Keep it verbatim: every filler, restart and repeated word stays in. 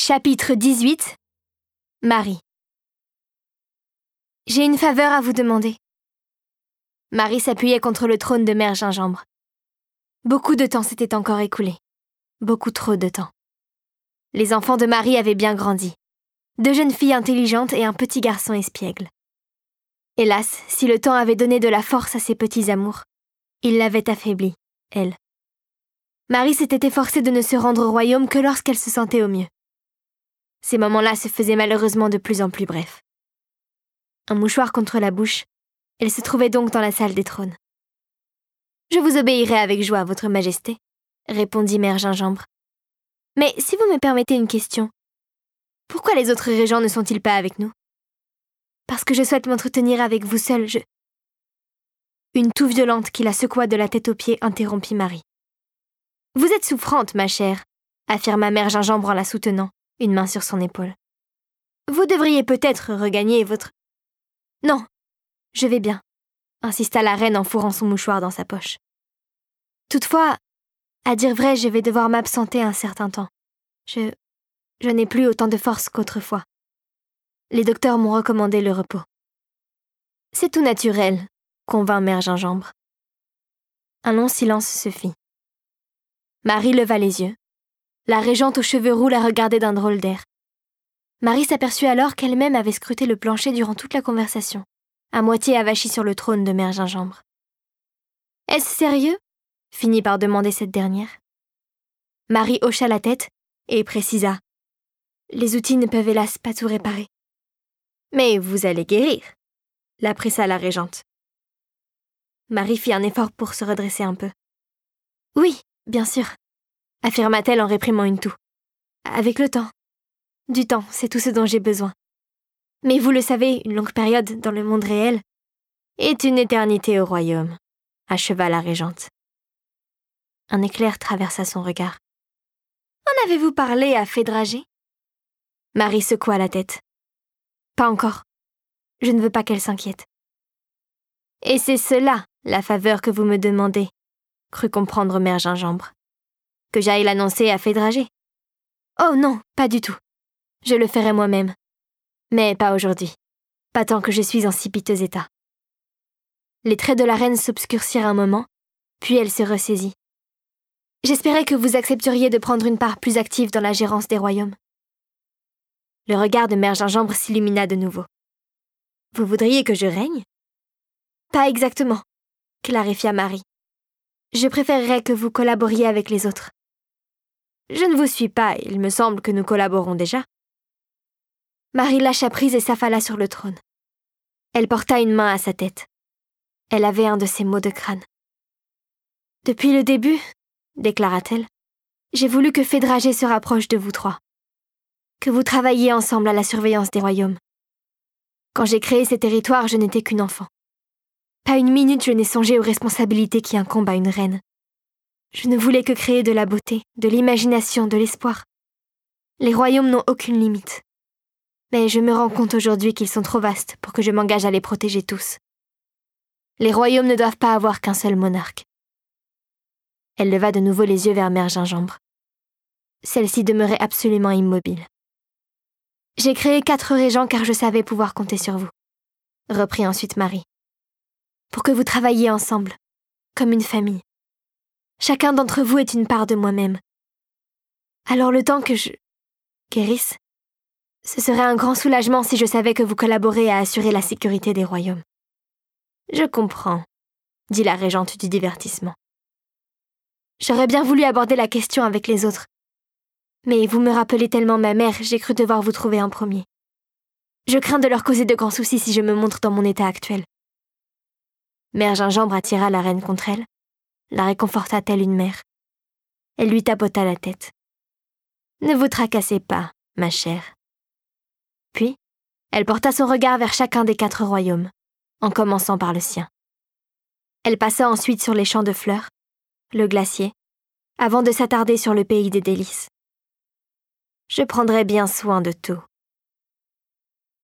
Chapitre dix-huit. Marie. J'ai une faveur à vous demander. Marie s'appuyait contre le trône de Mère Gingembre. Beaucoup de temps s'était encore écoulé. Beaucoup trop de temps. Les enfants de Marie avaient bien grandi. Deux jeunes filles intelligentes et un petit garçon espiègle. Hélas, si le temps avait donné de la force à ses petits amours, il l'avait affaiblie, elle. Marie s'était efforcée de ne se rendre au royaume que lorsqu'elle se sentait au mieux. Ces moments-là se faisaient malheureusement de plus en plus brefs. Un mouchoir contre la bouche, elle se trouvait donc dans la salle des trônes. « Je vous obéirai avec joie, votre majesté », répondit Mère Gingembre. « Mais si vous me permettez une question, pourquoi les autres régents ne sont-ils pas avec nous ? Parce que je souhaite m'entretenir avec vous seule, je... » Une toux violente qui la secoua de la tête aux pieds interrompit Marie. « Vous êtes souffrante, ma chère », affirma Mère Gingembre en la soutenant, une main sur son épaule. « Vous devriez peut-être regagner votre... » « Non, je vais bien, » insista la reine en fourrant son mouchoir dans sa poche. « Toutefois, à dire vrai, je vais devoir m'absenter un certain temps. Je... je n'ai plus autant de force qu'autrefois. Les docteurs m'ont recommandé le repos. »« C'est tout naturel, » convint Mère Gingembre. Un long silence se fit. Marie leva les yeux. La régente aux cheveux roux la regardait d'un drôle d'air. Marie s'aperçut alors qu'elle-même avait scruté le plancher durant toute la conversation, à moitié avachie sur le trône de Mère Gingembre. « Est-ce sérieux ?» finit par demander cette dernière. Marie hocha la tête et précisa. « Les outils ne peuvent hélas pas tout réparer. »« Mais vous allez guérir » la pressa la régente. Marie fit un effort pour se redresser un peu. « Oui, bien sûr », affirma-t-elle en réprimant une toux. « Avec le temps. Du temps, c'est tout ce dont j'ai besoin. Mais vous le savez, une longue période dans le monde réel est une éternité au royaume, acheva la régente. Un éclair traversa son regard. En avez-vous parlé à Fédragé ? Marie secoua la tête. Pas encore. Je ne veux pas qu'elle s'inquiète. Et c'est cela, la faveur que vous me demandez, crut comprendre Mère Gingembre. Que j'aille l'annoncer à Fédragé ? Oh non, pas du tout. Je le ferai moi-même. Mais pas aujourd'hui. Pas tant que je suis en si piteux état. Les traits de la reine s'obscurcirent un moment, puis elle se ressaisit. J'espérais que vous accepteriez de prendre une part plus active dans la gérance des royaumes. Le regard de Mère Gingembre s'illumina de nouveau. Vous voudriez que je règne ? Pas exactement, clarifia Marie. Je préférerais que vous collaboriez avec les autres. Je ne vous suis pas, il me semble que nous collaborons déjà. Marie lâcha prise et s'affala sur le trône. Elle porta une main à sa tête. Elle avait un de ces maux de crâne. « Depuis le début, » déclara-t-elle, « j'ai voulu que Fédragé se rapproche de vous trois. Que vous travailliez ensemble à la surveillance des royaumes. Quand j'ai créé ces territoires, je n'étais qu'une enfant. Pas une minute je n'ai songé aux responsabilités qui incombent à une reine. Je ne voulais que créer de la beauté, de l'imagination, de l'espoir. Les royaumes n'ont aucune limite. Mais je me rends compte aujourd'hui qu'ils sont trop vastes pour que je m'engage à les protéger tous. Les royaumes ne doivent pas avoir qu'un seul monarque. » Elle leva de nouveau les yeux vers Mère Gingembre. Celle-ci demeurait absolument immobile. « J'ai créé quatre régents car je savais pouvoir compter sur vous, » reprit ensuite Marie. « Pour que vous travailliez ensemble, comme une famille. Chacun d'entre vous est une part de moi-même. Alors le temps que je guérisse, ce serait un grand soulagement si je savais que vous collaborez à assurer la sécurité des royaumes. »« Je comprends, » dit la régente du divertissement. « J'aurais bien voulu aborder la question avec les autres. Mais vous me rappelez tellement ma mère, j'ai cru devoir vous trouver en premier. Je crains de leur causer de grands soucis si je me montre dans mon état actuel. » Mère Gingembre attira la reine contre elle, la réconforta telle une mère. Elle lui tapota la tête. « Ne vous tracassez pas, ma chère. » Puis, elle porta son regard vers chacun des quatre royaumes, en commençant par le sien. Elle passa ensuite sur les champs de fleurs, le glacier, avant de s'attarder sur le pays des délices. « Je prendrai bien soin de tout, »